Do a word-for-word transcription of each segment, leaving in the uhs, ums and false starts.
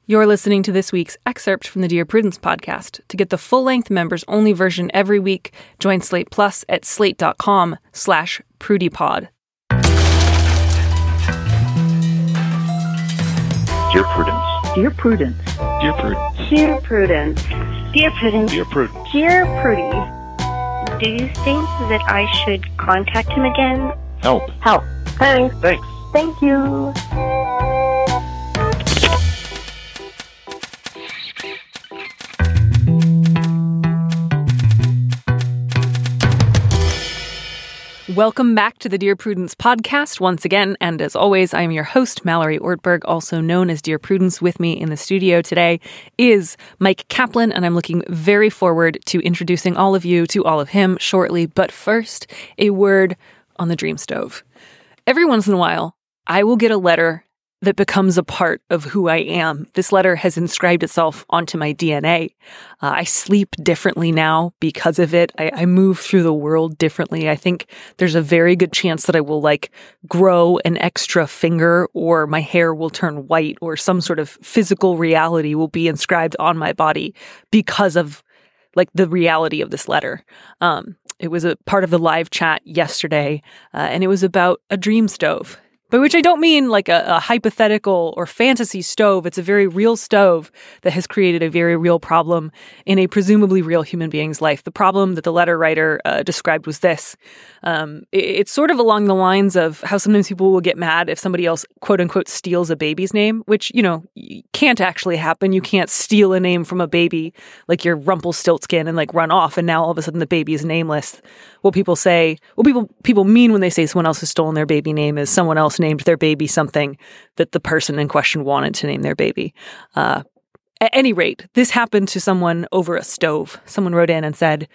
You're listening to this week's excerpt from the Dear Prudence podcast. To get the full-length members-only version every week, join Slate Plus at slate.com slash prudypod. Dear Prudence. Dear Prudence. Dear Prudence. Dear Prudence. Dear Prudence. Dear Prudence. Dear Prudy. Do you think that I should contact him again? Help. Help. Thanks. Thanks. Thank you. Welcome back to the Dear Prudence podcast once again, and as always, I am your host, Mallory Ortberg, also known as Dear Prudence. With me in the studio today is Mike Kaplan, and I'm looking very forward to introducing all of you to all of him shortly. But first, a word on the dream stove. Every once in a while, I will get a letter that becomes a part of who I am. This letter has inscribed itself onto my D N A. Uh, I sleep differently now because of it. I, I move through the world differently. I think there's a very good chance that I will like grow an extra finger, or my hair will turn white, or some sort of physical reality will be inscribed on my body because of like the reality of this letter. Um, it was a part of the live chat yesterday, uh, and it was about a dream stove. By which I don't mean like a, a hypothetical or fantasy stove. It's a very real stove that has created a very real problem in a presumably real human being's life. The problem that the letter writer uh, described was this. Um, it, it's sort of along the lines of how sometimes people will get mad if somebody else, quote unquote, steals a baby's name, which, you know, can't actually happen. You can't steal a name from a baby like you're Rumpelstiltskin and like run off, and now all of a sudden the baby is nameless. What people say, what people people mean when they say someone else has stolen their baby name is someone else named their baby something that the person in question wanted to name their baby. Uh, at any rate, this happened to someone over a stove. Someone wrote in and said,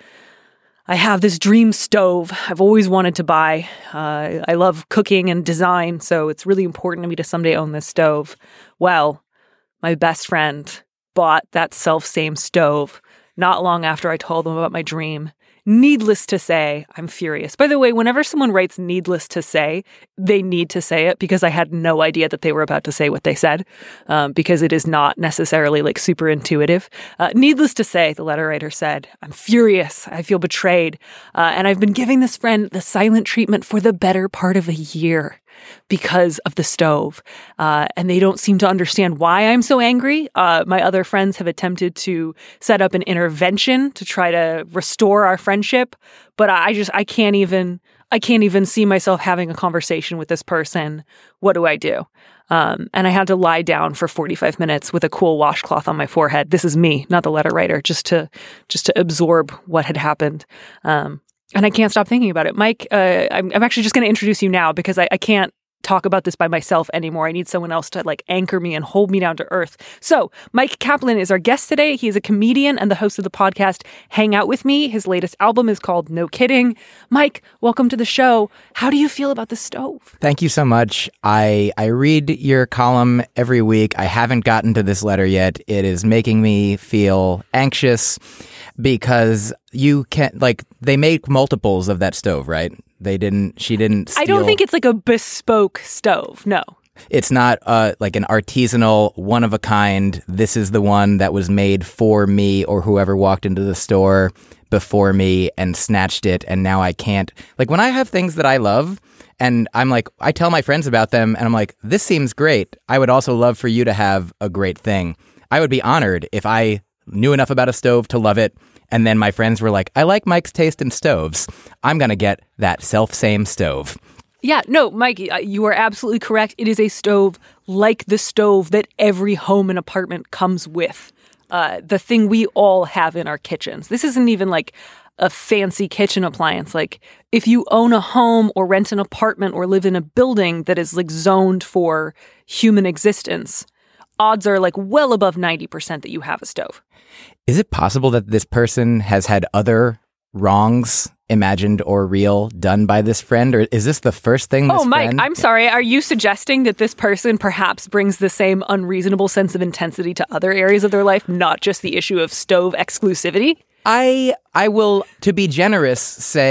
I have this dream stove I've always wanted to buy. Uh, I love cooking and design, so it's really important to me to someday own this stove. Well, my best friend bought that self-same stove not long after I told them about my dream. Needless to say, I'm furious. By the way, whenever someone writes needless to say, they need to say it, because I had no idea that they were about to say what they said, um, because it is not necessarily like super intuitive. Uh, needless to say, the letter writer said, I'm furious. I feel betrayed. Uh, and I've been giving this friend the silent treatment for the better part of a year because of the stove. Uh, and they don't seem to understand why I'm so angry. Uh, my other friends have attempted to set up an intervention to try to restore our friendship, but I just, I can't even, I can't even see myself having a conversation with this person. What do I do? Um, and I had to lie down for forty-five minutes with a cool washcloth on my forehead. This is me, not the letter writer, just to, just to absorb what had happened. Um, And I can't stop thinking about it. Mike, uh, I'm, I'm actually just going to introduce you now because I, I can't talk about this by myself anymore. I need someone else to like anchor me and hold me down to earth. So Mike Kaplan is our guest today. He is a comedian and the host of the podcast Hang Out With Me. His latest album is called No Kidding. Mike, welcome to the show. How do you feel about the stove? Thank you so much. I, I read your column every week. I haven't gotten to this letter yet. It is making me feel anxious because you can't, like, they make multiples of that stove, right? They didn't, she didn't steal. I don't think it's like a bespoke stove, no. It's not uh, like an artisanal, one-of-a-kind, this is the one that was made for me or whoever walked into the store before me and snatched it, and now I can't. Like, when I have things that I love, and I'm like, I tell my friends about them, and I'm like, this seems great. I would also love for you to have a great thing. I would be honored if I knew enough about a stove to love it, and then my friends were like, I like Mike's taste in stoves. I'm going to get that self-same stove. Yeah, no, Mike, you are absolutely correct. It is a stove like the stove that every home and apartment comes with. Uh, the thing we all have in our kitchens. This isn't even like a fancy kitchen appliance. Like, if you own a home or rent an apartment or live in a building that is like zoned for human existence, odds are like well above ninety percent that you have a stove. Is it possible that this person has had other wrongs, imagined or real, done by this friend? Or is this the first thing this Oh, Mike, friend... I'm sorry. Are you suggesting that this person perhaps brings the same unreasonable sense of intensity to other areas of their life, not just the issue of stove exclusivity? I I will, to be generous, say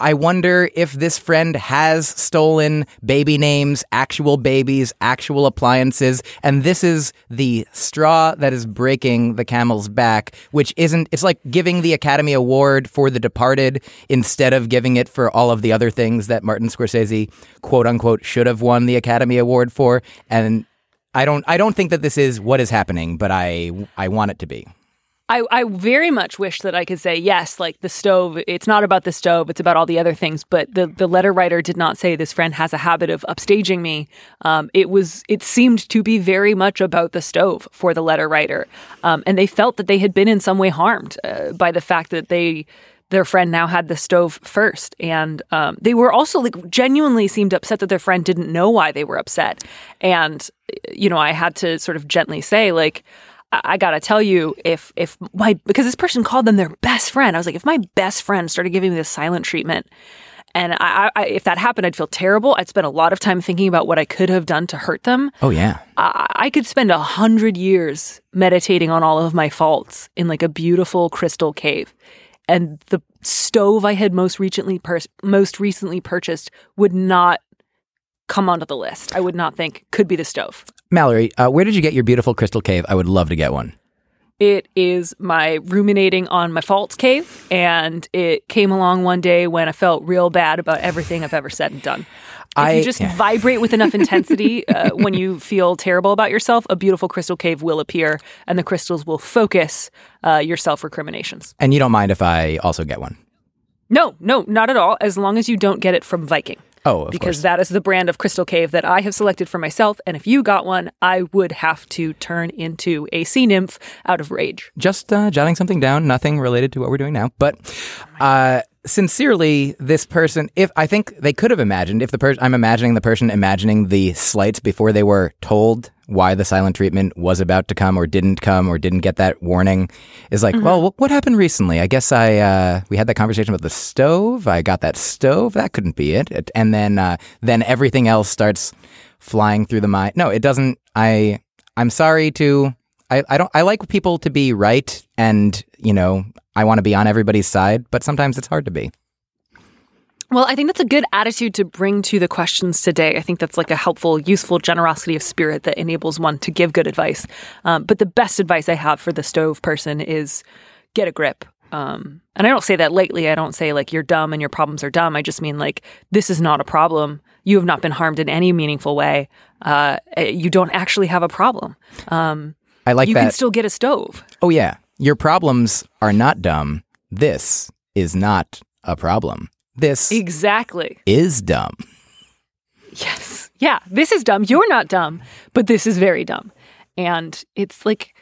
I wonder if this friend has stolen baby names, actual babies, actual appliances, and this is the straw that is breaking the camel's back, which isn't, it's like giving the Academy Award for The Departed instead of giving it for all of the other things that Martin Scorsese, quote unquote, should have won the Academy Award for. And I don't, I don't think that this is what is happening, but I, I want it to be. I, I very much wish that I could say, yes, like the stove, it's not about the stove, it's about all the other things. But the, the letter writer did not say this friend has a habit of upstaging me. Um, it was, it seemed to be very much about the stove for the letter writer. Um, and they felt that they had been in some way harmed uh, by the fact that they, their friend now had the stove first. And um, they were also like genuinely seemed upset that their friend didn't know why they were upset. And, you know, I had to sort of gently say, like, I gotta tell you, if if my because this person called them their best friend, I was like, if my best friend started giving me this silent treatment, and I, I if that happened, I'd feel terrible. I'd spend a lot of time thinking about what I could have done to hurt them. Oh yeah, I, I could spend a hundred years meditating on all of my faults in like a beautiful crystal cave, and the stove I had most recently pur- most recently purchased would not come onto the list. I would not think could be the stove. Mallory, uh, where did you get your beautiful crystal cave? I would love to get one. It is my ruminating on my faults cave, and it came along one day when I felt real bad about everything I've ever said and done. If I, you just yeah. vibrate with enough intensity uh, when you feel terrible about yourself, a beautiful crystal cave will appear, and the crystals will focus uh, your self-recriminations. And you don't mind if I also get one? No, no, not at all, as long as you don't get it from Viking. Oh, of because course. That is the brand of crystal cave that I have selected for myself. And if you got one, I would have to turn into a sea nymph out of rage. Just uh, jotting something down, nothing related to what we're doing now. But uh, sincerely, this person, if I think they could have imagined, if the person, I'm imagining the person imagining the slights before they were told why the silent treatment was about to come or didn't come or didn't get that warning, is like, mm-hmm. well, what happened recently? I guess I uh, we had that conversation about the stove. I got that stove. That couldn't be it. And then uh, then everything else starts flying through the mind. No, it doesn't. I I'm sorry to. I, I don't. I like people to be right, and you know, I want to be on everybody's side, but sometimes it's hard to be. Well, I think that's a good attitude to bring to the questions today. I think that's like a helpful, useful generosity of spirit that enables one to give good advice. Um, but the best advice I have for the stove person is get a grip. Um, and I don't say that lightly. I don't say like you're dumb and your problems are dumb. I just mean like this is not a problem. You have not been harmed in any meaningful way. Uh, you don't actually have a problem. Um, I like you that. You can still get a stove. Oh, yeah. Your problems are not dumb. This is not a problem. This exactly is dumb. Yes. Yeah, this is dumb. You're not dumb, but this is very dumb. And it's like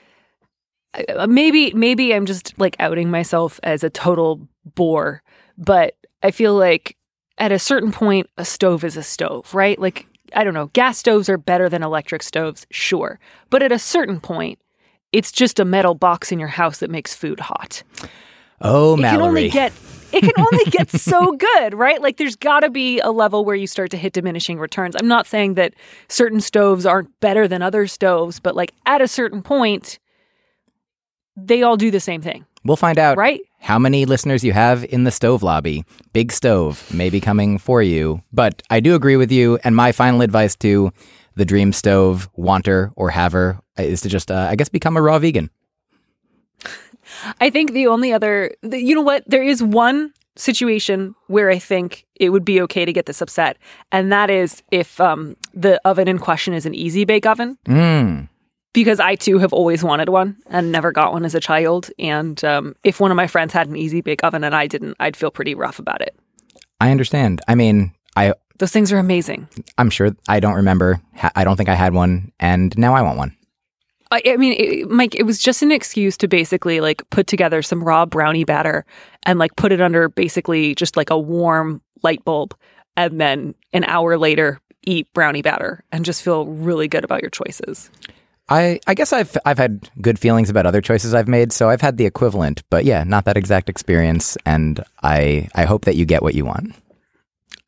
maybe maybe I'm just like outing myself as a total bore, but I feel like at a certain point a stove is a stove, right? Like I don't know, gas stoves are better than electric stoves, sure. But at a certain point, it's just a metal box in your house that makes food hot. Oh, it Mallory. Can only get, it can only get so good, right? Like there's got to be a level where you start to hit diminishing returns. I'm not saying that certain stoves aren't better than other stoves, but like at a certain point, they all do the same thing. We'll find out right? how many listeners you have in the stove lobby. Big stove may be coming for you. But I do agree with you. And my final advice to the dream stove wanter or haver is to just, uh, I guess, become a raw vegan. I think the only other, the, you know what? There is one situation where I think it would be okay to get this upset. And that is if um, the oven in question is an easy bake oven. Mm. Because I, too, have always wanted one and never got one as a child. And um, if one of my friends had an easy bake oven and I didn't, I'd feel pretty rough about it. I understand. I mean, I... Those things are amazing. I'm sure. I don't remember. I don't think I had one. And now I want one. I, I mean, it, Mike, it was just an excuse to basically like put together some raw brownie batter and like put it under basically just like a warm light bulb. And then an hour later, eat brownie batter and just feel really good about your choices. I, I guess I've I've had good feelings about other choices I've made, so I've had the equivalent. But yeah, not that exact experience. And I I hope that you get what you want.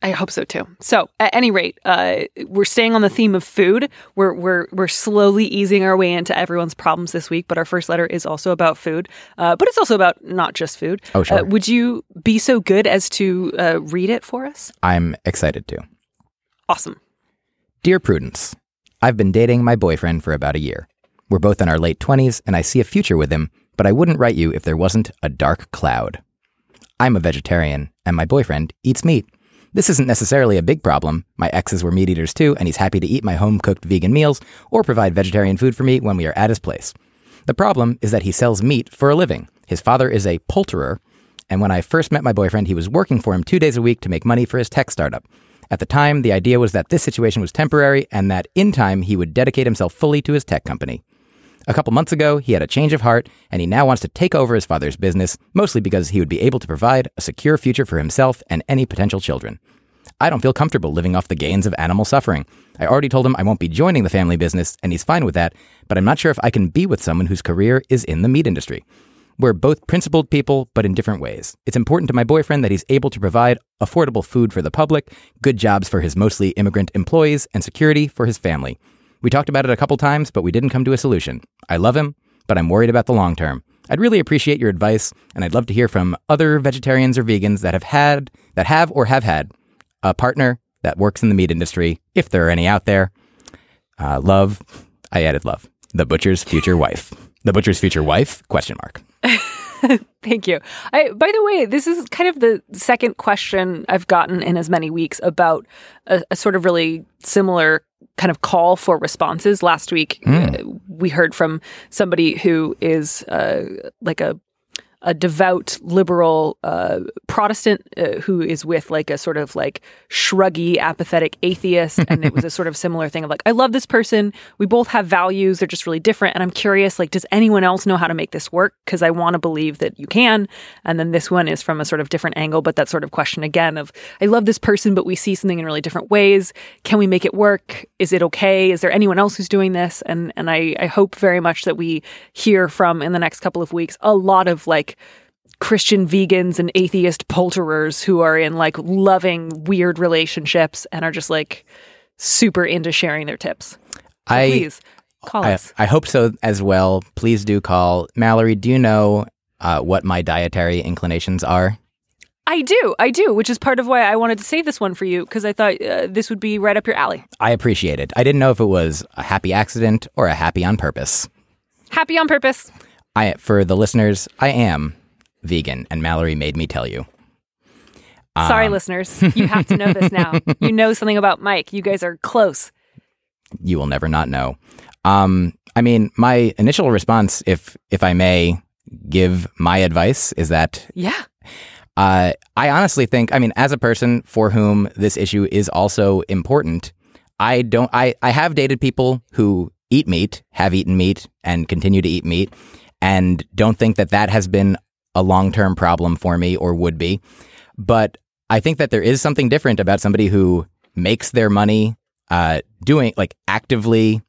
I hope so too. So, at any rate, uh, we're staying on the theme of food. We're we're we're slowly easing our way into everyone's problems this week. But our first letter is also about food. Uh, but it's also about not just food. Oh, sure. Uh, would you be so good as to uh, read it for us? I'm excited to. Awesome. Dear Prudence, I've been dating my boyfriend for about a year. We're both in our late twenties, and I see a future with him. But I wouldn't write you if there wasn't a dark cloud. I'm a vegetarian, and my boyfriend eats meat. This isn't necessarily a big problem. My exes were meat eaters too, and he's happy to eat my home-cooked vegan meals or provide vegetarian food for me when we are at his place. The problem is that he sells meat for a living. His father is a poulterer, and when I first met my boyfriend, he was working for him two days a week to make money for his tech startup. At the time, the idea was that this situation was temporary and that in time he would dedicate himself fully to his tech company. A couple months ago, he had a change of heart, and he now wants to take over his father's business, mostly because he would be able to provide a secure future for himself and any potential children. I don't feel comfortable living off the gains of animal suffering. I already told him I won't be joining the family business, and he's fine with that, but I'm not sure if I can be with someone whose career is in the meat industry. We're both principled people, but in different ways. It's important to my boyfriend that he's able to provide affordable food for the public, good jobs for his mostly immigrant employees, and security for his family. We talked about it a couple times, but we didn't come to a solution. I love him, but I'm worried about the long term. I'd really appreciate your advice, and I'd love to hear from other vegetarians or vegans that have had, that have or have had a partner that works in the meat industry, if there are any out there. Uh, love, I added love, the butcher's future wife. The butcher's future wife, question mark. Thank you. I, by the way, this is kind of the second question I've gotten in as many weeks about a, a sort of really similar kind of call for responses. Last week, mm. uh, we heard from somebody who is uh, like a a devout liberal uh, Protestant uh, who is with like a sort of like shruggy, apathetic atheist. And it was a sort of similar thing of like, I love this person. We both have values. They're just really different. And I'm curious, like, does anyone else know how to make this work? Because I want to believe that you can. And then this one is from a sort of different angle, but that sort of question again of, I love this person, but we see something in really different ways. Can we make it work? Is it okay? Is there anyone else who's doing this? And and I, I hope very much that we hear from, in the next couple of weeks, a lot of like Christian vegans and atheist poulterers who are in like loving, weird relationships and are just like super into sharing their tips. So I, please call I, us. I hope so as well. Please do call. Mallory, do you know uh, what my dietary inclinations are? I do. I do, which is part of why I wanted to save this one for you, because I thought uh, this would be right up your alley. I appreciate it. I didn't know if it was a happy accident or a happy on purpose. Happy on purpose. I, for the listeners, I am vegan, and Mallory made me tell you. Sorry, Um, listeners. You have to know this now. You know something about Mike. You guys are close. You will never not know. Um, I mean, my initial response, if if I may give my advice, is that Yeah. uh, I honestly think, I mean, as a person for whom this issue is also important, I don't. I, I have dated people who eat meat, have eaten meat, and continue to eat meat, and don't think that that has been a long-term problem for me or would be. But I think that there is something different about somebody who makes their money uh, doing, like, actively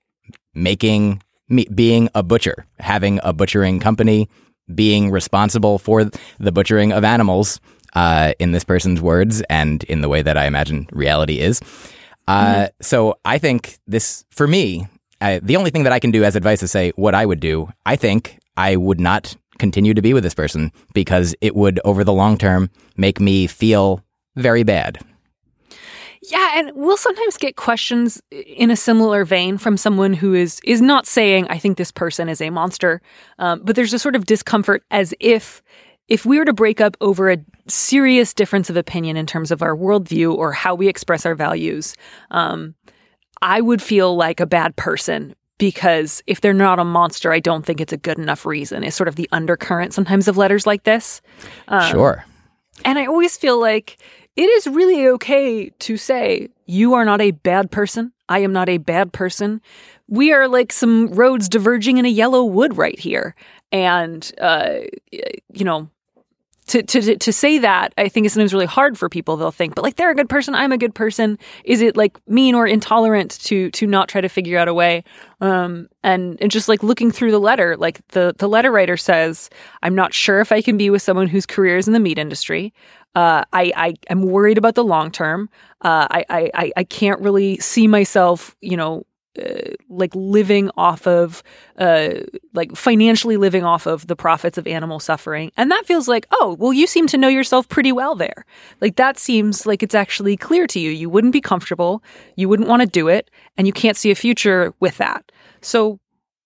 making, meat, being a butcher, having a butchering company, being responsible for the butchering of animals, uh, in this person's words, and in the way that I imagine reality is. Uh, mm-hmm. So I think this, for me, uh, the only thing that I can do as advice is say what I would do. I think I would not continue to be with this person because it would, over the long term, make me feel very bad. Yeah, and we'll sometimes get questions in a similar vein from someone who is is not saying, I think this person is a monster, um, but there's a sort of discomfort as if if we were to break up over a serious difference of opinion in terms of our worldview or how we express our values, um, I would feel like a bad person. Because if they're not a monster, I don't think it's a good enough reason. It's sort of the undercurrent sometimes of letters like this. Um, sure. And I always feel like it is really okay to say, you are not a bad person. I am not a bad person. We are like some roads diverging in a yellow wood right here. And, uh, you know, To, to to say that, I think is sometimes really hard for people. They'll think, but like they're a good person, I'm a good person. Is it like mean or intolerant to to not try to figure out a way? Um, and and just like looking through the letter, like the the letter writer says, I'm not sure if I can be with someone whose career is in the meat industry. Uh, I I am worried about the long term. Uh, I I I can't really see myself, you know. Uh, like living off of, uh, like financially living off of the profits of animal suffering. And that feels like, oh, well, you seem to know yourself pretty well there. Like that seems like it's actually clear to you. You wouldn't be comfortable. You wouldn't want to do it. And you can't see a future with that. So,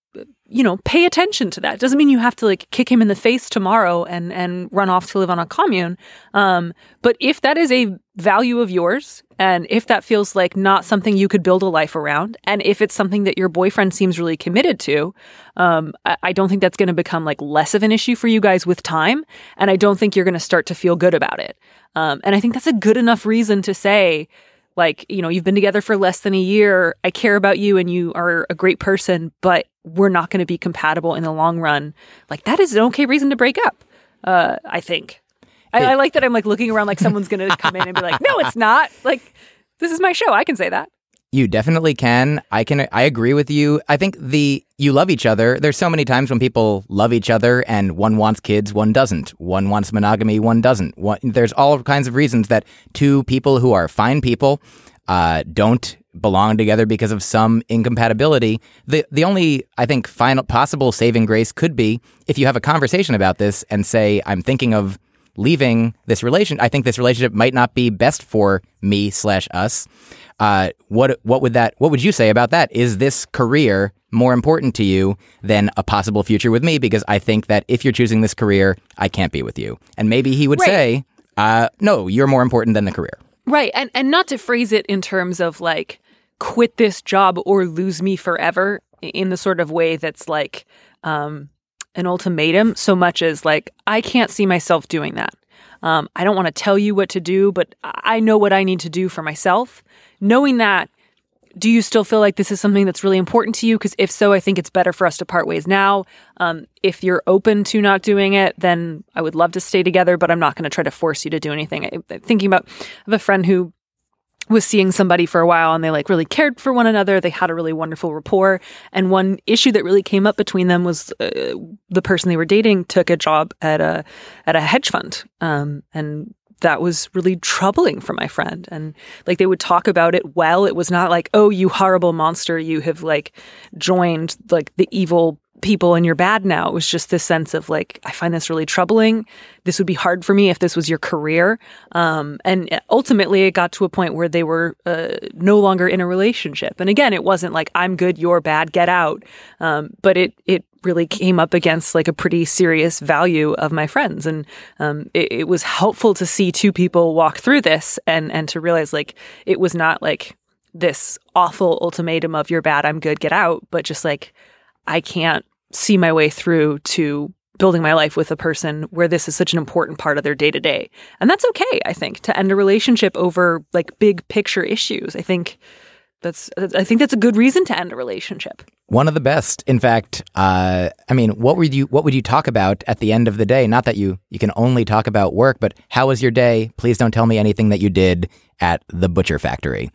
you know, pay attention to that. Doesn't mean you have to like kick him in the face tomorrow and, and run off to live on a commune. Um, but if that is a value of yours, and if that feels like not something you could build a life around, and if it's something that your boyfriend seems really committed to, um, I, I don't think that's going to become like less of an issue for you guys with time. And I don't think you're going to start to feel good about it. Um, and I think that's a good enough reason to say, like, you know, you've been together for less than a year. I care about you and you are a great person, but we're not going to be compatible in the long run. Like that is an okay reason to break up. Uh, I think. I, I like that I'm like looking around like someone's going to come in and be like, no, it's not. Like, this is my show. I can say that. You definitely can. I can. I agree with you. I think the you love each other. There's so many times when people love each other and one wants kids, one doesn't. One wants monogamy, one doesn't. One, there's all kinds of reasons that two people who are fine people uh, don't belong together because of some incompatibility. The the only, I think, final possible saving grace could be if you have a conversation about this and say, I'm thinking of leaving this relation. I think this relationship might not be best for me slash us. Uh, what what would that? What would you say about that? Is this career more important to you than a possible future with me? Because I think that if you're choosing this career, I can't be with you. And maybe he would right. say, uh, no, you're more important than the career. Right. And and not to phrase it in terms of like, quit this job or lose me forever in the sort of way that's like um, an ultimatum, so much as like, I can't see myself doing that. Um, I don't want to tell you what to do, but I know what I need to do for myself. Knowing that, do you still feel like this is something that's really important to you? Because if so, I think it's better for us to part ways now. Um, if you're open to not doing it, then I would love to stay together, but I'm not going to try to force you to do anything. I, thinking about, I have a friend who was seeing somebody for a while and they like really cared for one another. They had a really wonderful rapport. And one issue that really came up between them was uh, the person they were dating took a job at a, at a hedge fund. Um, and that was really troubling for my friend. And like, they would talk about it well. It was not like, oh, you horrible monster, you have like joined like the evil people and you're bad now. It was just this sense of like, I find this really troubling. This would be hard for me if this was your career. Um, and ultimately it got to a point where they were uh, no longer in a relationship. And again, it wasn't like, I'm good, you're bad, get out. Um, but it, it really came up against like a pretty serious value of my friends. And um, it, it was helpful to see two people walk through this and, and to realize like, it was not like this awful ultimatum of you're bad, I'm good, get out, but just like, I can't see my way through to building my life with a person where this is such an important part of their day to day. And that's okay, I think, to end a relationship over like big picture issues. I think that's, I think that's a good reason to end a relationship. One of the best. In fact, uh, I mean, what would you, what would you talk about at the end of the day? Not that you, you can only talk about work, but how was your day? Please don't tell me anything that you did at the butcher factory.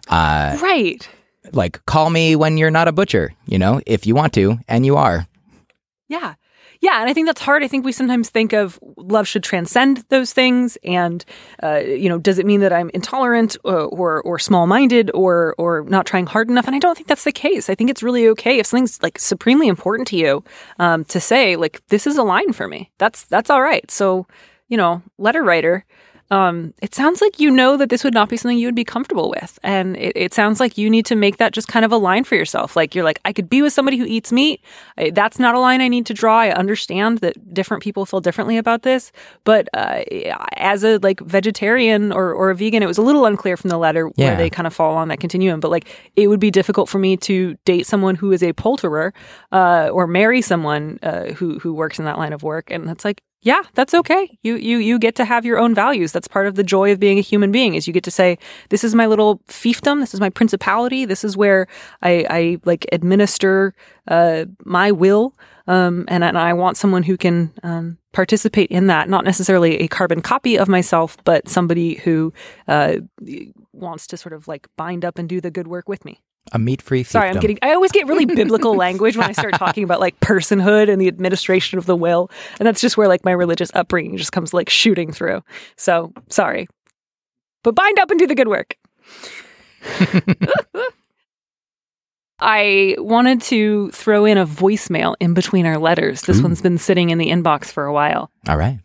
Uh, right. Like, call me when you're not a butcher, you know, if you want to, and you are. Yeah. Yeah. And I think that's hard. I think we sometimes think of love should transcend those things. And, uh, you know, does it mean that I'm intolerant or, or, or small-minded or, or not trying hard enough? And I don't think that's the case. I think it's really okay if something's like supremely important to you, um, to say like, this is a line for me. That's, that's all right. So, you know, letter writer, Um, it sounds like you know that this would not be something you would be comfortable with. And it, it sounds like you need to make that just kind of a line for yourself. Like, you're like, I could be with somebody who eats meat. I, that's not a line I need to draw. I understand that different people feel differently about this. But uh, as a like vegetarian or, or a vegan, it was a little unclear from the letter yeah. where they kind of fall along that continuum. But like, it would be difficult for me to date someone who is a poulterer uh, or marry someone uh, who, who works in that line of work. And it's like, yeah, that's okay. You you you get to have your own values. That's part of the joy of being a human being, is you get to say, this is my little fiefdom, this is my principality, this is where I, I like administer uh, my will, um, and, and I want someone who can um, participate in that. Not necessarily a carbon copy of myself, but somebody who uh, wants to sort of like bind up and do the good work with me. A meat-free fiefdom. Sorry, I'm getting, I always get really biblical language when I start talking about like personhood and the administration of the will. And that's just where like my religious upbringing just comes like shooting through. So sorry, but bind up and do the good work. I wanted to throw in a voicemail in between our letters. This Ooh. one's been sitting in the inbox for a while. All right.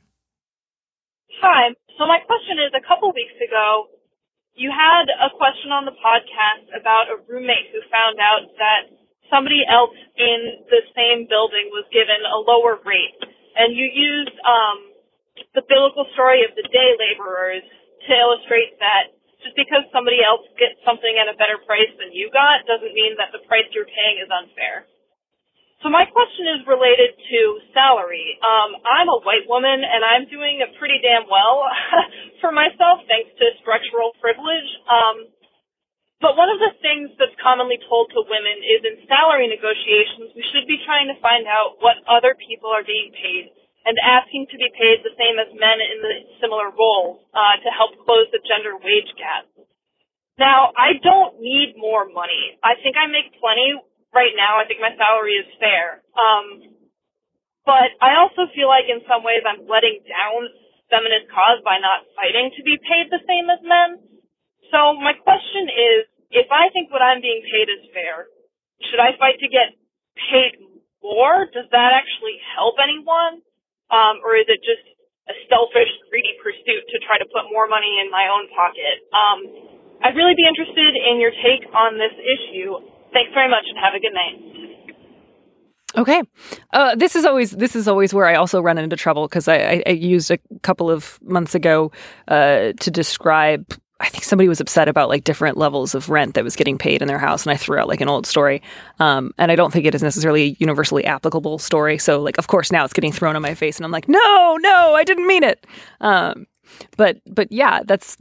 Hi. So my question is, a couple weeks ago, you had a question on the podcast about a roommate who found out that somebody else in the same building was given a lower rate. And you used um, the biblical story of the day laborers to illustrate that just because somebody else gets something at a better price than you got doesn't mean that the price you're paying is unfair. So my question is related to salary. Um, I'm a white woman, and I'm doing pretty damn well for myself thanks to structural privilege. Um, but one of the things that's commonly told to women is in salary negotiations, we should be trying to find out what other people are being paid and asking to be paid the same as men in the similar roles uh, to help close the gender wage gap. Now, I don't need more money. I think I make plenty. Right now, I think my salary is fair. Um, but I also feel like in some ways I'm letting down feminist cause by not fighting to be paid the same as men. So my question is, if I think what I'm being paid is fair, should I fight to get paid more? Does that actually help anyone? Um, or is it just a selfish, greedy pursuit to try to put more money in my own pocket? Um, I'd really be interested in your take on this issue. Thanks very much, and have a good night. Okay, uh, this is always this is always where I also run into trouble because I, I, I used a couple of months ago uh, to describe. I think somebody was upset about like different levels of rent that was getting paid in their house, and I threw out like an old story. Um, and I don't think it is necessarily a universally applicable story. So, like, of course, now it's getting thrown in my face, and I'm like, no, no, I didn't mean it. Um, but but yeah, that's.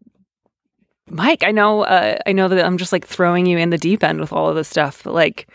Mike, I know, uh, I know that I'm just like throwing you in the deep end with all of this stuff, but like,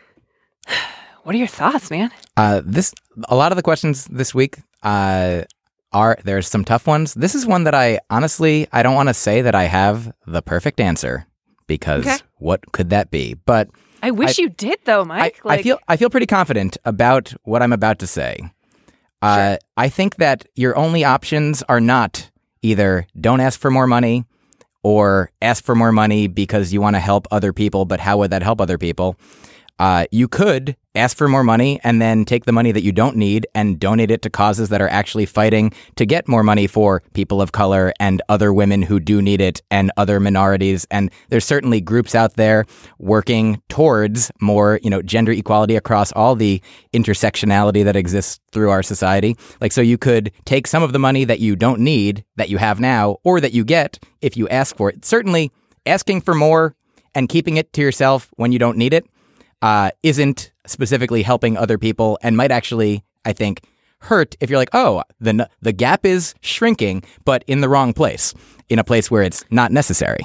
what are your thoughts, man? Uh, this a lot of the questions this week uh, are there's some tough ones. This is one that I honestly I don't want to say that I have the perfect answer because okay. What could that be? But I wish I, you did, though, Mike. I, like, I feel I feel pretty confident about what I'm about to say. Uh, sure. I think that your only options are not either don't ask for more money. Or ask for more money because you want to help other people, but how would that help other people? Uh, you could ask for more money and then take the money that you don't need and donate it to causes that are actually fighting to get more money for people of color and other women who do need it and other minorities. And there's certainly groups out there working towards more, you know, gender equality across all the intersectionality that exists through our society. Like, so you could take some of the money that you don't need, that you have now, or that you get if you ask for it. Certainly asking for more and keeping it to yourself when you don't need it Uh, isn't specifically helping other people and might actually, I think, hurt if you're like, oh, the the gap is shrinking, but in the wrong place, in a place where it's not necessary.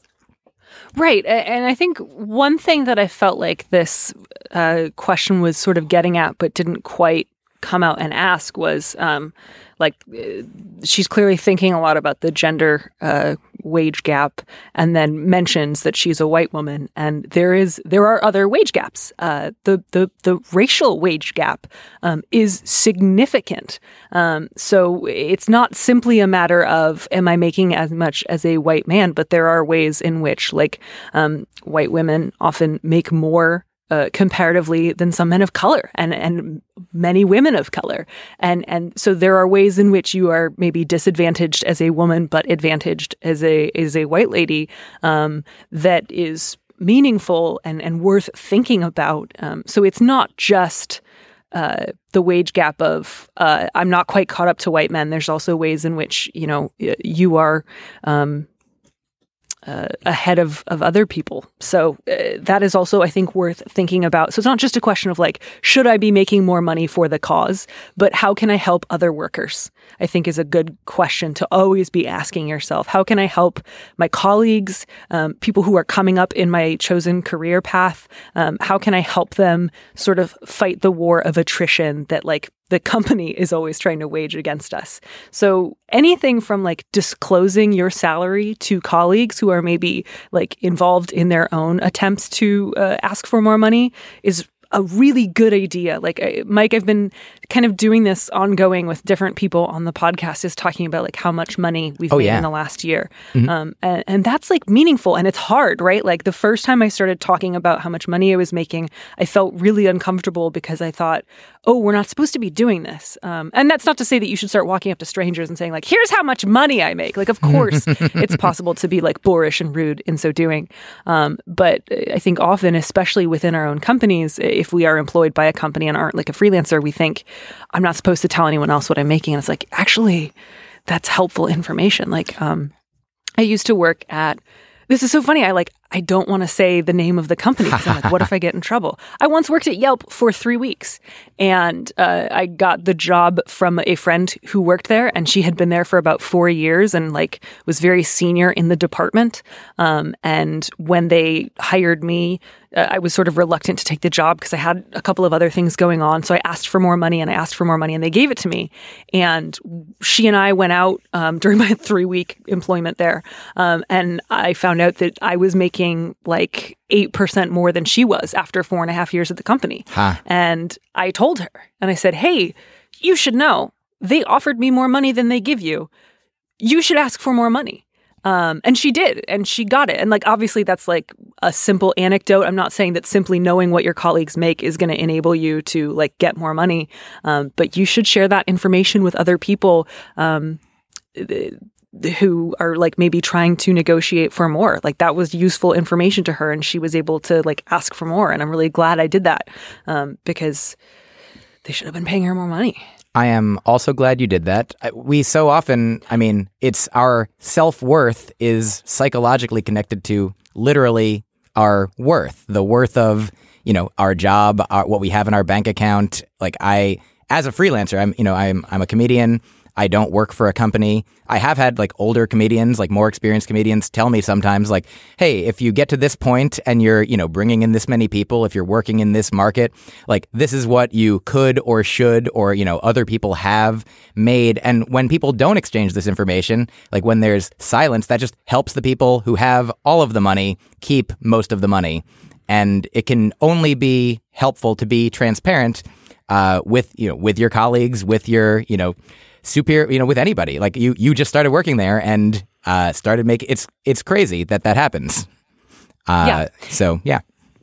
Right. And I think one thing that I felt like this uh, question was sort of getting at, but didn't quite come out and ask was um, like uh, she's clearly thinking a lot about the gender uh, wage gap, and then mentions that she's a white woman, and there is there are other wage gaps. Uh, the the the racial wage gap um, is significant. Um, so it's not simply a matter of am I making as much as a white man, but there are ways in which like um, white women often make more. Uh, comparatively than some men of color and, and many women of color. And and so there are ways in which you are maybe disadvantaged as a woman, but advantaged as a as a white lady um, that is meaningful and, and worth thinking about. Um, so it's not just uh, the wage gap of uh, I'm not quite caught up to white men. There's also ways in which, you know, you are um, Uh, ahead of, of other people. So uh, that is also, I think, worth thinking about. So it's not just a question of like, should I be making more money for the cause, but how can I help other workers? I think is a good question to always be asking yourself. How can I help my colleagues, um, people who are coming up in my chosen career path? Um, how can I help them sort of fight the war of attrition that like the company is always trying to wage against us. So anything from like disclosing your salary to colleagues who are maybe like involved in their own attempts to uh, ask for more money is a really good idea. Like I, Mike, I've been kind of doing this ongoing with different people on the podcast, is talking about like how much money we've oh, made yeah. in the last year. Mm-hmm. Um, and, and that's like meaningful, and it's hard, right? Like the first time I started talking about how much money I was making, I felt really uncomfortable because I thought, oh, we're not supposed to be doing this. Um, and that's not to say that you should start walking up to strangers and saying like, here's how much money I make. Like, of course, it's possible to be like boorish and rude in so doing. Um, but I think often, especially within our own companies, if we are employed by a company and aren't like a freelancer, we think, I'm not supposed to tell anyone else what I'm making. And it's like, actually, that's helpful information. Like, um, I used to work at, this is so funny. I like, I don't want to say the name of the company because I'm like, what if I get in trouble? I once worked at Yelp for three weeks and uh, I got the job from a friend who worked there, and she had been there for about four years and like was very senior in the department. Um, and when they hired me, uh, I was sort of reluctant to take the job because I had a couple of other things going on. So I asked for more money and I asked for more money and they gave it to me. And she and I went out um, during my three week employment there. Um, and I found out that I was making like eight percent more than she was after four and a half years at the company. Huh. And I told her and I said, hey, you should know they offered me more money than they give you. You should ask for more money. Um, and she did, and she got it. And like, obviously that's like a simple anecdote. I'm not saying that simply knowing what your colleagues make is going to enable you to like get more money. Um, but you should share that information with other people, um, who are like maybe trying to negotiate for more. Like that was useful information to her, and she was able to like ask for more. And I'm really glad I did that, um, because they should have been paying her more money. I am also glad you did that. We so often, I mean, it's our self-worth is psychologically connected to literally our worth, the worth of, you know, our job, our, what we have in our bank account. Like I, as a freelancer, I'm, you know, I'm, I'm a comedian. I don't work for a company. I have had like older comedians, like more experienced comedians tell me sometimes like, hey, if you get to this point and you're, you know, bringing in this many people, if you're working in this market, like this is what you could or should or, you know, other people have made. And when people don't exchange this information, like when there's silence, that just helps the people who have all of the money keep most of the money. And it can only be helpful to be transparent uh, with, you know, with your colleagues, with your, you know, superior, you know, with anybody. Like you, you just started working there and uh, started making, it's, it's crazy that that happens. Uh, yeah. So, yeah.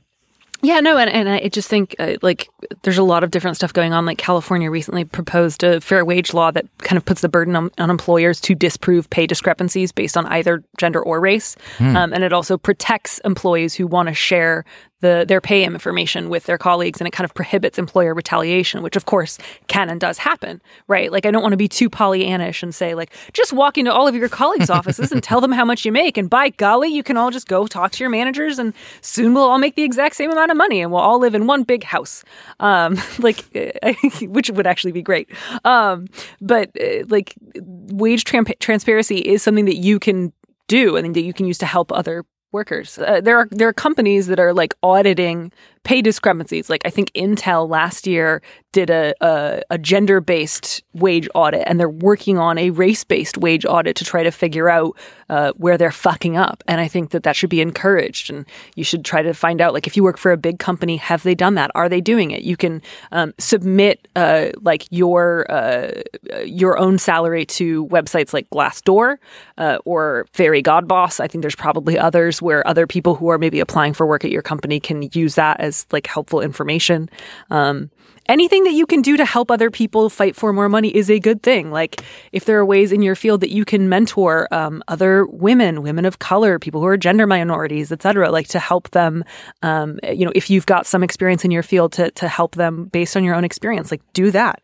Yeah, no, and, and I just think, uh, like, there's a lot of different stuff going on. Like, California recently proposed a fair wage law that kind of puts the burden on, on employers to disprove pay discrepancies based on either gender or race. Hmm. Um, and it also protects employees who want to share the their pay information with their colleagues, and it kind of prohibits employer retaliation, which, of course, can and does happen, right? Like, I don't want to be too Pollyannish and say, like, just walk into all of your colleagues' offices and tell them how much you make, and by golly, you can all just go talk to your managers, and soon we'll all make the exact same amount of money, and we'll all live in one big house, um, like, which would actually be great. Um, but uh, like, wage tram- transparency is something that you can do and that you can use to help other workers. Uh, there are there are companies that are like auditing pay discrepancies. Like I think Intel last year did a, a, a gender-based wage audit, and they're working on a race-based wage audit to try to figure out uh, where they're fucking up. And I think that that should be encouraged, and you should try to find out, like, if you work for a big company, have they done that? Are they doing it? You can um, submit uh, like your uh, your own salary to websites like Glassdoor uh, or Fairy Godboss. I think there's probably others where other people who are maybe applying for work at your company can use that as like helpful information. Um, anything that you can do to help other people fight for more money is a good thing. Like if there are ways in your field that you can mentor um, other women, women of color, people who are gender minorities, et cetera, like to help them, um, you know, if you've got some experience in your field to to help them based on your own experience, like do that.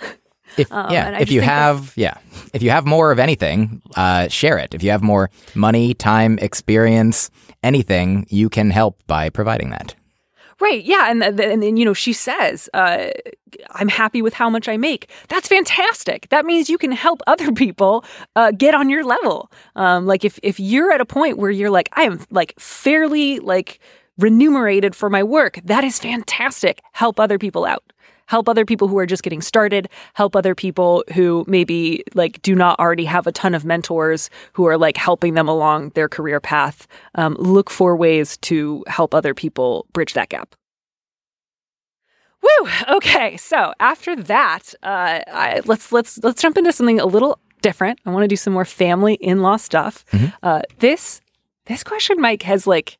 If, um, yeah, if you have, yeah, if you have more of anything, uh, share it. If you have more money, time, experience, anything, you can help by providing that. Right. Yeah. And and then, you know, she says, uh, I'm happy with how much I make. That's fantastic. That means you can help other people uh, get on your level. Um, like if, if you're at a point where you're like, I am like fairly like remunerated for my work. That is fantastic. Help other people out. Help other people who are just getting started. Help other people who maybe like do not already have a ton of mentors who are like helping them along their career path. Um, look for ways to help other people bridge that gap. Woo! Okay, so after that, uh, I, let's let's let's jump into something a little different. I want to do some more family in-law stuff. Mm-hmm. Uh, this this question, Mike, has like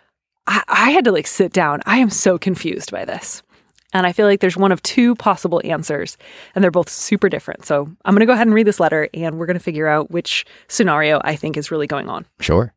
I, I had to like sit down. I am so confused by this. And I feel like there's one of two possible answers, and they're both super different. So I'm going to go ahead and read this letter, and we're going to figure out which scenario I think is really going on. Sure.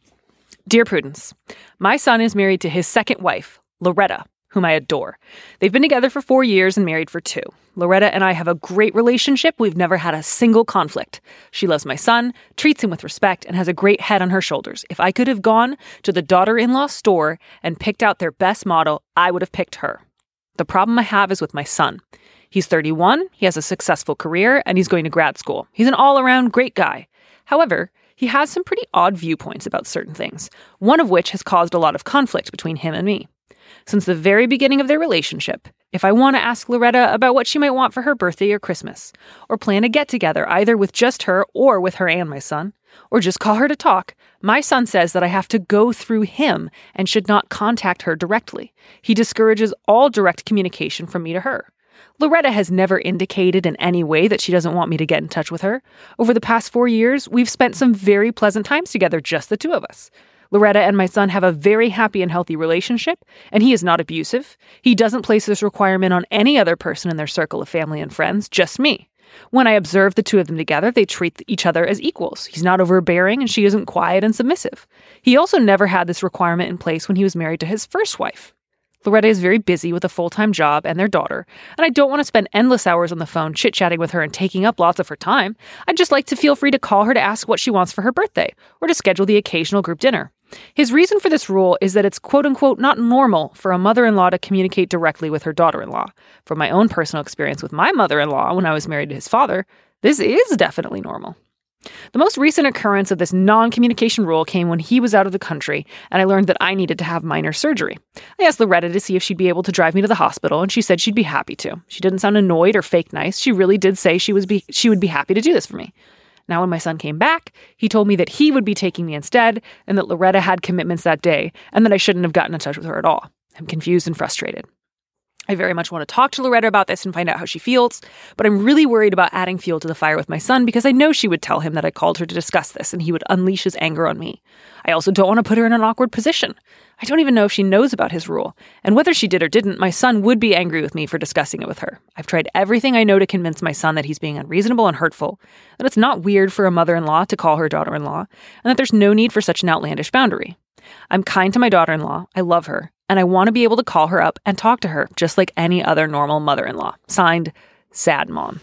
Dear Prudence, my son is married to his second wife, Loretta, whom I adore. They've been together for four years and married for two. Loretta and I have a great relationship. We've never had a single conflict. She loves my son, treats him with respect, and has a great head on her shoulders. If I could have gone to the daughter-in-law store and picked out their best model, I would have picked her. The problem I have is with my son. He's thirty-one, he has a successful career, and he's going to grad school. He's an all-around great guy. However, he has some pretty odd viewpoints about certain things, one of which has caused a lot of conflict between him and me. Since the very beginning of their relationship, if I want to ask Loretta about what she might want for her birthday or Christmas, or plan a get-together either with just her or with her and my son, or just call her to talk, my son says that I have to go through him and should not contact her directly. He discourages all direct communication from me to her. Loretta has never indicated in any way that she doesn't want me to get in touch with her. Over the past four years, we've spent some very pleasant times together, just the two of us. Loretta and my son have a very happy and healthy relationship, and he is not abusive. He doesn't place this requirement on any other person in their circle of family and friends, just me. When I observe the two of them together, they treat each other as equals. He's not overbearing, and she isn't quiet and submissive. He also never had this requirement in place when he was married to his first wife. Loretta is very busy with a full-time job and their daughter, and I don't want to spend endless hours on the phone chit-chatting with her and taking up lots of her time. I'd just like to feel free to call her to ask what she wants for her birthday, or to schedule the occasional group dinner. His reason for this rule is that it's quote-unquote not normal for a mother-in-law to communicate directly with her daughter-in-law. From my own personal experience with my mother-in-law when I was married to his father, this is definitely normal. The most recent occurrence of this non-communication rule came when he was out of the country, and I learned that I needed to have minor surgery. I asked Loretta to see if she'd be able to drive me to the hospital, and she said she'd be happy to. She didn't sound annoyed or fake nice. She really did say she was be she would be happy to do this for me. Now, when my son came back, he told me that he would be taking me instead, and that Loretta had commitments that day, and that I shouldn't have gotten in touch with her at all. I'm confused and frustrated. I very much want to talk to Loretta about this and find out how she feels, but I'm really worried about adding fuel to the fire with my son because I know she would tell him that I called her to discuss this and he would unleash his anger on me. I also don't want to put her in an awkward position. I don't even know if she knows about his rule, and whether she did or didn't, my son would be angry with me for discussing it with her. I've tried everything I know to convince my son that he's being unreasonable and hurtful, that it's not weird for a mother-in-law to call her daughter-in-law, and that there's no need for such an outlandish boundary. I'm kind to my daughter-in-law, I love her, and I want to be able to call her up and talk to her just like any other normal mother-in-law. Signed, Sad Mom.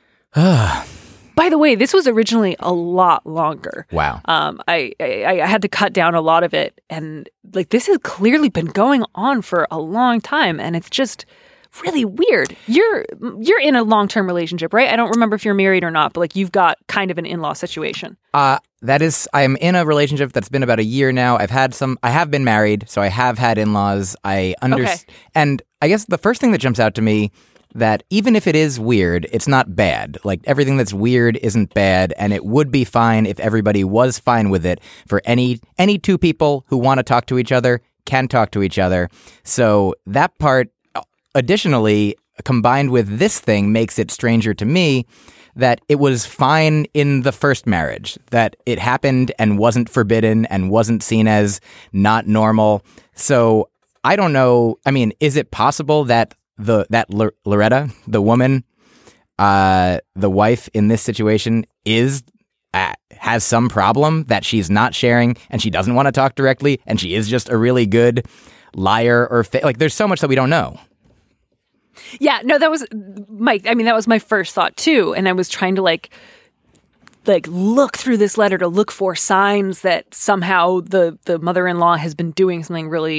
By the way, this was originally a lot longer. Wow. Um, I, I I had to cut down a lot of it, and like this has clearly been going on for a long time, and it's just really weird. You're you're in a long-term relationship, right? I don't remember if you're married or not, but like you've got kind of an in-law situation. Uh that is, I am in a relationship that's been about a year now. I've had some, I have been married, so I have had in-laws. I understand, okay. And I guess the first thing that jumps out to me, that even if it is weird, it's not bad. Like, everything that's weird isn't bad, and it would be fine if everybody was fine with it. For any any two people who want to talk to each other can talk to each other. So that part, additionally, combined with this thing, makes it stranger to me that it was fine in the first marriage, that it happened and wasn't forbidden and wasn't seen as not normal. So I don't know. I mean, is it possible that the that L- Loretta, the woman, uh, the wife in this situation, is uh, has some problem that she's not sharing and she doesn't want to talk directly, and she is just a really good liar or fa- like? There's so much that we don't know. Yeah, no, that was my, I mean, that was my first thought too. And I was trying to like, like look through this letter to look for signs that somehow the, the mother-in-law has been doing something really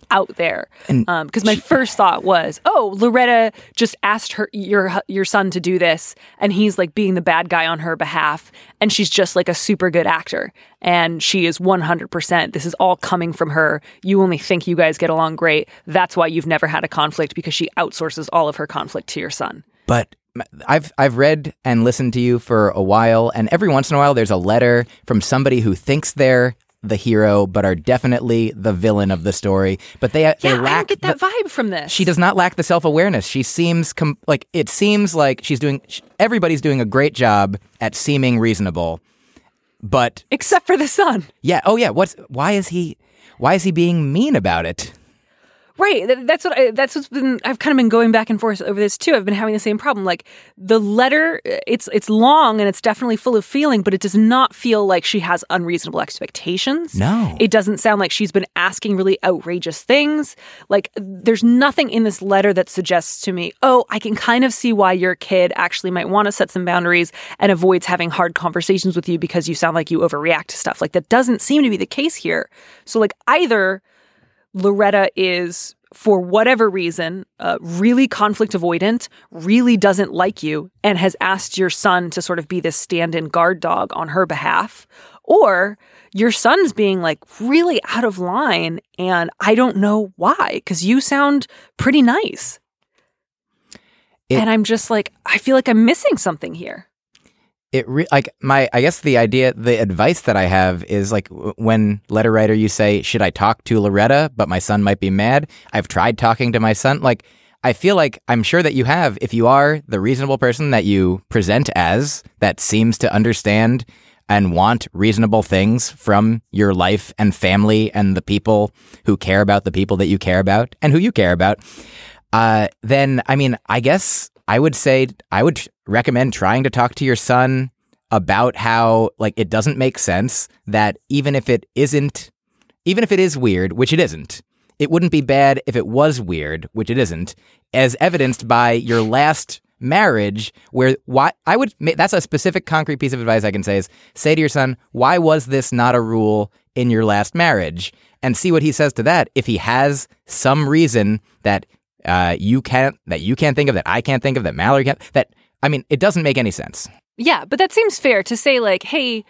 out there. And Um, because my first thought was, oh, Loretta just asked her your your son to do this, and he's like being the bad guy on her behalf, and she's just like a super good actor, and she is one hundred percent. This is all coming from her. You only think you guys get along great. That's why you've never had a conflict, because she outsources all of her conflict to your son. But I've I've read and listened to you for a while, and every once in a while there's a letter from somebody who thinks they're the hero, but are definitely the villain of the story. But they Yeah, they I lack don't get that the, vibe from this. She does not lack the self-awareness. She seems com- like it seems like she's doing. Sh- everybody's doing a great job at seeming reasonable, but Except for the son. yeah. Oh yeah. What's why is he why is he being mean about it? Right. Th- That's what I, that's what's been. I've kind of been going back and forth over this too. I've been having the same problem. Like the letter, it's it's long and it's definitely full of feeling, but it does not feel like she has unreasonable expectations. No. It doesn't sound like she's been asking really outrageous things. Like there's nothing in this letter that suggests to me, oh, I can kind of see why your kid actually might want to set some boundaries and avoids having hard conversations with you because you sound like you overreact to stuff. Like that doesn't seem to be the case here. So like either Loretta is, for whatever reason, uh, really conflict avoidant, really doesn't like you, and has asked your son to sort of be this stand-in guard dog on her behalf, or your son's being like really out of line, and I don't know why, because you sound pretty nice. It- and I'm just like, I feel like I'm missing something here. It re- like my I guess the idea the advice that I have is like w- when letter writer you say, should I talk to Loretta but my son might be mad? I've tried talking to my son. Like I feel like I'm sure that you have, if you are the reasonable person that you present as, that seems to understand and want reasonable things from your life and family and the people who care about the people that you care about and who you care about, uh, then I mean I guess I would say I would recommend trying to talk to your son about how, like, it doesn't make sense that even if it isn't, even if it is weird, which it isn't, it wouldn't be bad if it was weird, which it isn't, as evidenced by your last marriage, where why I would, that's a specific concrete piece of advice I can say is, say to your son, why was this not a rule in your last marriage? And see what he says to that. If he has some reason that uh, you can't, that you can't think of, that I can't think of, that Mallory can't, that, I mean, it doesn't make any sense. Yeah, but that seems fair to say, like, hey,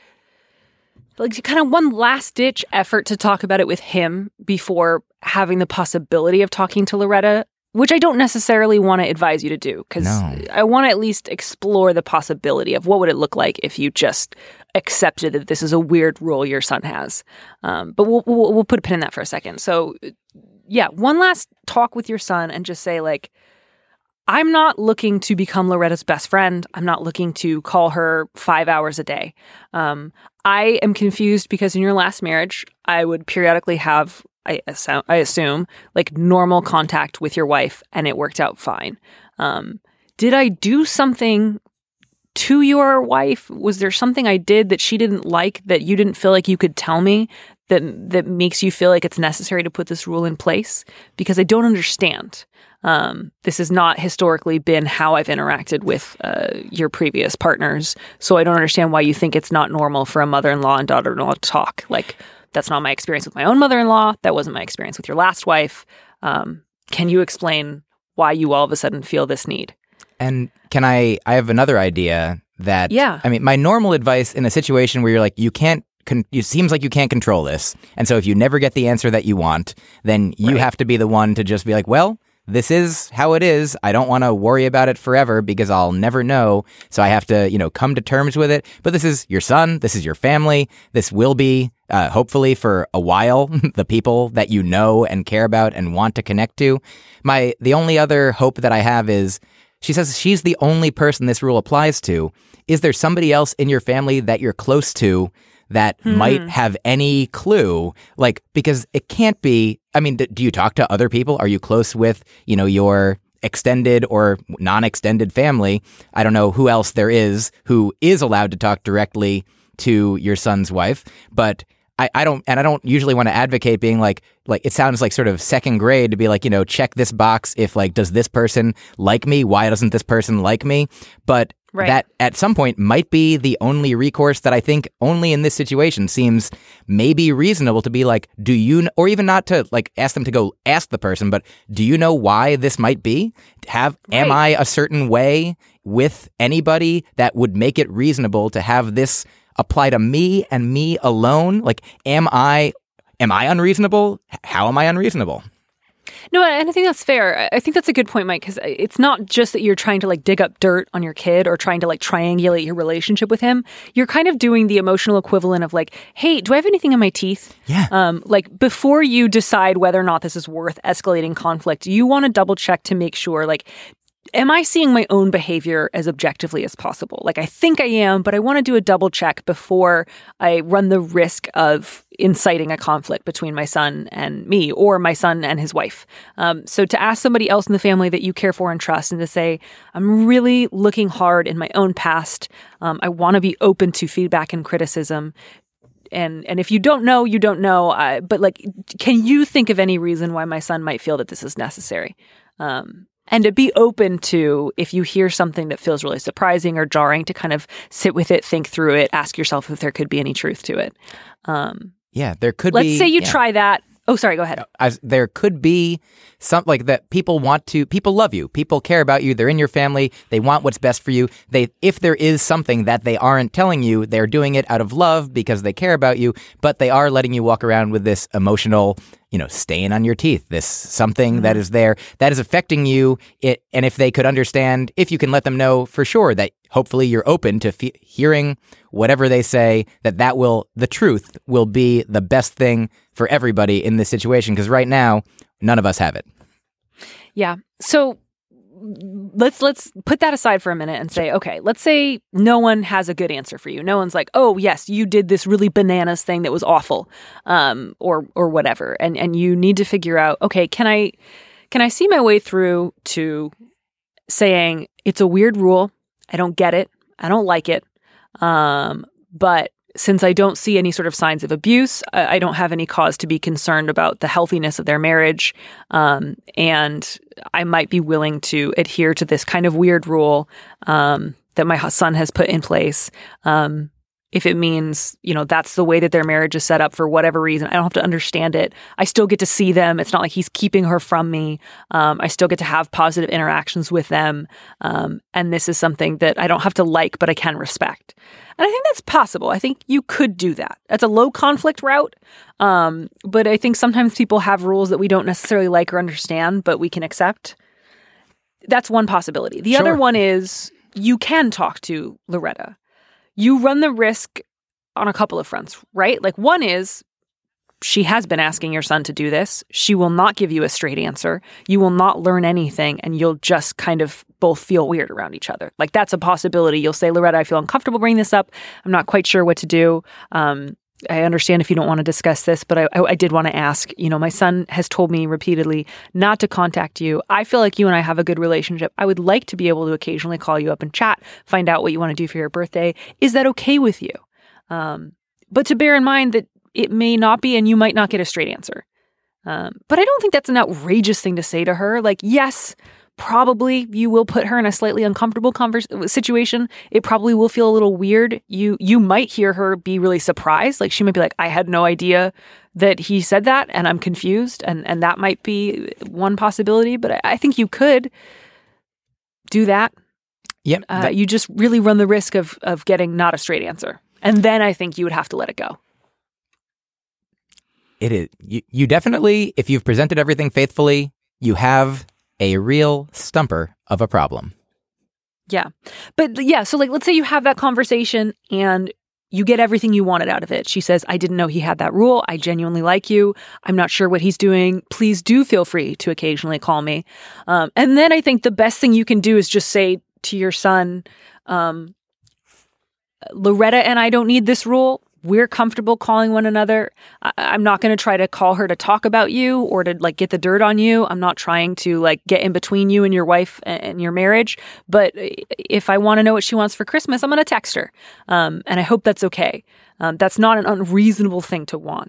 like kind of one last ditch effort to talk about it with him before having the possibility of talking to Loretta, which I don't necessarily want to advise you to do, because No. I want to at least explore the possibility of what would it look like if you just accepted that this is a weird rule your son has. Um, but we'll, we'll we'll put a pin in that for a second. So, yeah, one last talk with your son and just say, like, I'm not looking to become Loretta's best friend. I'm not looking to call her five hours a day. Um, I am confused because in your last marriage, I would periodically have, I assume, I assume, like normal contact with your wife, and it worked out fine. Um, did I do something to your wife? Was there something I did that she didn't like that you didn't feel like you could tell me that that makes you feel like it's necessary to put this rule in place? Because I don't understand. Um, this has not historically been how I've interacted with uh, your previous partners, so I don't understand why you think it's not normal for a mother-in-law and daughter-in-law to talk. Like, that's not my experience with my own mother-in-law. That wasn't my experience with your last wife. Um, can you explain why you all of a sudden feel this need? And can I, I have another idea that, Yeah. I mean, my normal advice in a situation where you're like, you can't, con- it seems like you can't control this. And so if you never get the answer that you want, then you Right. have to be the one to just be like, well, this is how it is. I don't want to worry about it forever because I'll never know. So I have to, you know, come to terms with it. But this is your son. This is your family. This will be, uh, hopefully for a while, the people that you know and care about and want to connect to. My, the only other hope that I have is, she says she's the only person this rule applies to. Is there somebody else in your family that you're close to that Hmm. might have any clue? Like, because it can't be, I mean, d- do you talk to other people? Are you close with, you know, your extended or non-extended family? I don't know who else there is who is allowed to talk directly to your son's wife, but I, I don't, and I don't usually want to advocate being like, like, it sounds like sort of second grade to be like, you know, check this box if like, does this person like me? Why doesn't this person like me? But Right. That at some point might be the only recourse that I think only in this situation seems maybe reasonable to be like, do you, or even not to like ask them to go ask the person, but do you know why this might be? Have, right. Am I a certain way with anybody that would make it reasonable to have this apply to me and me alone? Like, am I, am I unreasonable? How am I unreasonable? No, and I think that's fair. I think that's a good point, Mike, because it's not just that you're trying to like dig up dirt on your kid or trying to like triangulate your relationship with him. You're kind of doing the emotional equivalent of like, hey, do I have anything in my teeth? Yeah. Um, like before you decide whether or not this is worth escalating conflict, you want to double check to make sure like, am I seeing my own behavior as objectively as possible? Like, I think I am, but I want to do a double check before I run the risk of inciting a conflict between my son and me or my son and his wife. Um, so to ask somebody else in the family that you care for and trust and to say, I'm really looking hard in my own past. Um, I want to be open to feedback and criticism. And and if you don't know, you don't know. Uh, but like, can you think of any reason why my son might feel that this is necessary? Um And to be open to, if you hear something that feels really surprising or jarring, to kind of sit with it, think through it, ask yourself if there could be any truth to it. Um, yeah, there could let's be. Let's say you yeah. try that. Oh, sorry, go ahead. As there could be something like that. People want to, people love you. People care about you. They're in your family. They want what's best for you. They, if there is something that they aren't telling you, they're doing it out of love because they care about you, but they are letting you walk around with this emotional, you know, stain on your teeth, this something mm-hmm. that is there that is affecting you. It, and if they could understand, if you can let them know for sure that hopefully you're open to fe- hearing whatever they say, that that will, the truth will be the best thing for everybody in this situation. Because right now, none of us have it. Yeah. So let's let's put that aside for a minute and say, okay, let's say no one has a good answer for you. No one's like, oh, yes, you did this really bananas thing that was awful, um, or or whatever. And and you need to figure out, okay, can I can I see my way through to saying it's a weird rule. I don't get it. I don't like it. Um, but since I don't see any sort of signs of abuse, I, I don't have any cause to be concerned about the healthiness of their marriage. Um, and I might be willing to adhere to this kind of weird rule um, that my son has put in place. Um, if it means, you know, that's the way that their marriage is set up for whatever reason, I don't have to understand it. I still get to see them. It's not like he's keeping her from me. Um, I still get to have positive interactions with them. Um, and this is something that I don't have to like, but I can respect. And I think that's possible. I think you could do that. That's a low conflict route. Um, but I think sometimes people have rules that we don't necessarily like or understand, but we can accept. That's one possibility. The Sure. other one is you can talk to Loretta. You run the risk on a couple of fronts, right? Like one is she has been asking your son to do this. She will not give you a straight answer. You will not learn anything, and you'll just kind of both feel weird around each other. Like that's a possibility. You'll say, Loretta, I feel uncomfortable bringing this up. I'm not quite sure what to do. Um, I understand if you don't want to discuss this, but I, I, I did want to ask, you know, my son has told me repeatedly not to contact you. I feel like you and I have a good relationship. I would like to be able to occasionally call you up and chat, find out what you want to do for your birthday. Is that okay with you? Um, but to bear in mind that it may not be, and you might not get a straight answer. Um, but I don't think that's an outrageous thing to say to her. Like, yes, probably you will put her in a slightly uncomfortable converse- situation. It probably will feel a little weird. You you might hear her be really surprised. Like she might be like, I had no idea that he said that and I'm confused. And, and that might be one possibility. But I, I think you could do that. Yep. Uh, that- you just really run the risk of of getting not a straight answer. And then I think you would have to let it go. It is. You, you definitely, if you've presented everything faithfully, you have a real stumper of a problem. Yeah. But yeah, so like, let's say you have that conversation and you get everything you wanted out of it. She says, I didn't know he had that rule. I genuinely like you. I'm not sure what he's doing. Please do feel free to occasionally call me. Um, and then I think the best thing you can do is just say to your son, um, Loretta and I don't need this rule. We're comfortable calling one another. I- I'm not going to try to call her to talk about you or to like get the dirt on you. I'm not trying to like get in between you and your wife and your marriage. But if I want to know what she wants for Christmas, I'm going to text her. Um, and I hope that's okay. Um, that's not an unreasonable thing to want.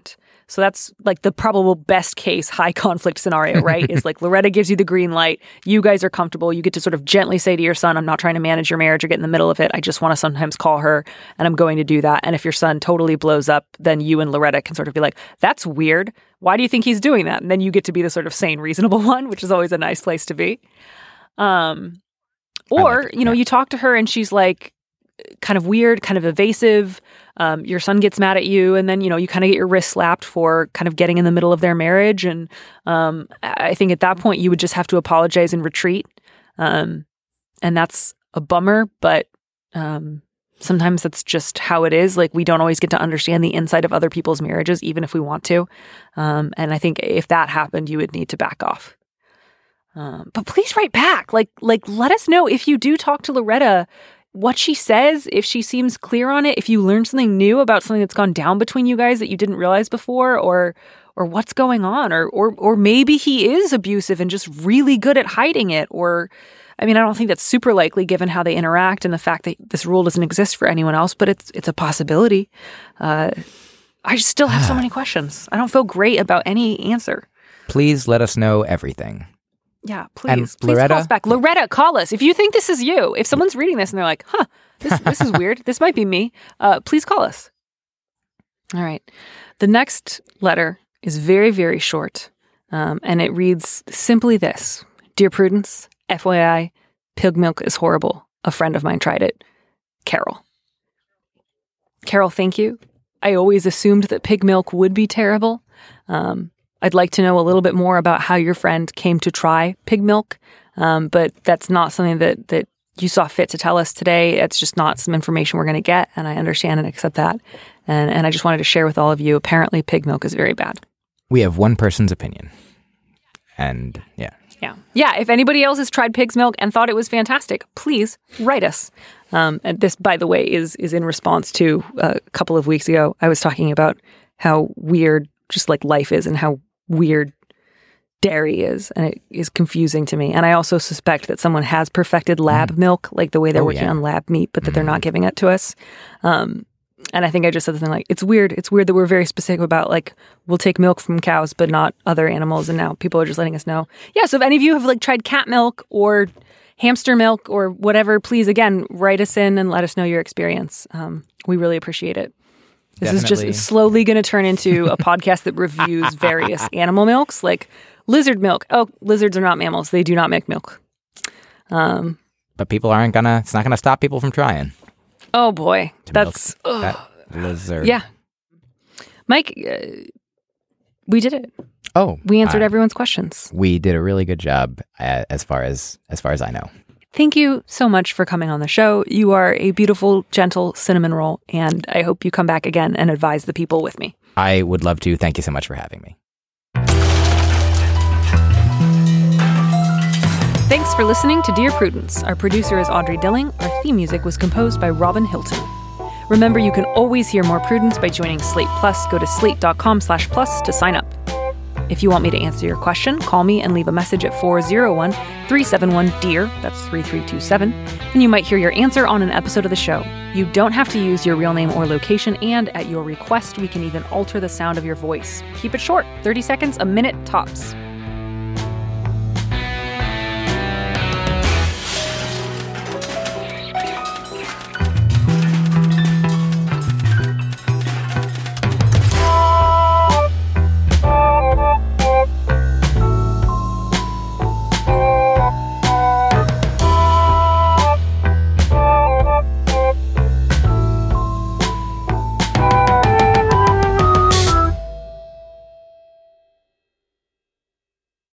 So that's like the probable best case high conflict scenario, right? Is like Loretta gives you the green light. You guys are comfortable. You get to sort of gently say to your son, I'm not trying to manage your marriage or get in the middle of it. I just want to sometimes call her and I'm going to do that. And if your son totally blows up, then you and Loretta can sort of be like, that's weird. Why do you think he's doing that? And then you get to be the sort of sane, reasonable one, which is always a nice place to be. Um, or, like it, you know, yeah. you talk to her and she's like, kind of weird, kind of evasive. Um, your son gets mad at you, and then, you know, you kind of get your wrist slapped for kind of getting in the middle of their marriage. And um, I think at that point, you would just have to apologize and retreat. Um, and that's a bummer, but um, sometimes that's just how it is. Like, we don't always get to understand the inside of other people's marriages, even if we want to. Um, and I think if that happened, you would need to back off. Um, but please write back. Like, like, let us know if you do talk to Loretta, what she says, if she seems clear on it, if you learn something new about something that's gone down between you guys that you didn't realize before, or or what's going on, or or or maybe he is abusive and just really good at hiding it, or I mean, I don't think that's super likely given how they interact and the fact that this rule doesn't exist for anyone else, but it's it's a possibility. Uh, I still have so many questions. I don't feel great about any answer. Please let us know everything. Yeah, please. And please Loretta? call us back. Loretta, call us. If you think this is you, if someone's reading this and they're like, huh, this, this is weird. This might be me. Uh, please call us. All right. The next letter is very, very short. Um, and it reads simply this. Dear Prudence, F Y I, pig milk is horrible. A friend of mine tried it. Carol. Carol, thank you. I always assumed that pig milk would be terrible. Um, I'd like to know a little bit more about how your friend came to try pig milk, um, but that's not something that, that you saw fit to tell us today. It's just not some information we're going to get, and I understand and accept that. And, and I just wanted to share with all of you, apparently pig milk is very bad. We have one person's opinion. And yeah. Yeah. Yeah. If anybody else has tried pig's milk and thought it was fantastic, please write us. Um, and this, by the way, is is in response to uh, a couple of weeks ago, I was talking about how weird just like life is and how weird dairy is, and it is confusing to me. And I also suspect that someone has perfected lab mm. milk, like the way they're oh, working yeah. on lab meat, but that mm. they're not giving it to us. Um, and I think I just said something like, it's weird. It's weird that we're very specific about, like, we'll take milk from cows, but not other animals. And now people are just letting us know. Yeah, so if any of you have, like, tried cat milk or hamster milk or whatever, please, again, write us in and let us know your experience. Um, we really appreciate it. This Definitely. is just slowly going to turn into a podcast that reviews various animal milks, like lizard milk. Oh, lizards are not mammals. They do not make milk. Um, but people aren't going to, it's not going to stop people from trying. Oh, boy. To That's, milk that lizard. Yeah. Mike, uh, we did it. Oh. We answered uh, everyone's questions. We did a really good job uh, as far as as far as I know. Thank you so much for coming on the show. You are a beautiful, gentle cinnamon roll, and I hope you come back again and advise the people with me. I would love to. Thank you so much for having me. Thanks for listening to Dear Prudence. Our producer is Audrey Dilling. Our theme music was composed by Robin Hilton. Remember, you can always hear more Prudence by joining Slate Plus. Go to slate.com slash plus to sign up. If you want me to answer your question, call me and leave a message at four oh one, three seven one, D E A R, that's three three two seven, and you might hear your answer on an episode of the show. You don't have to use your real name or location, and at your request, we can even alter the sound of your voice. Keep it short, thirty seconds, a minute tops.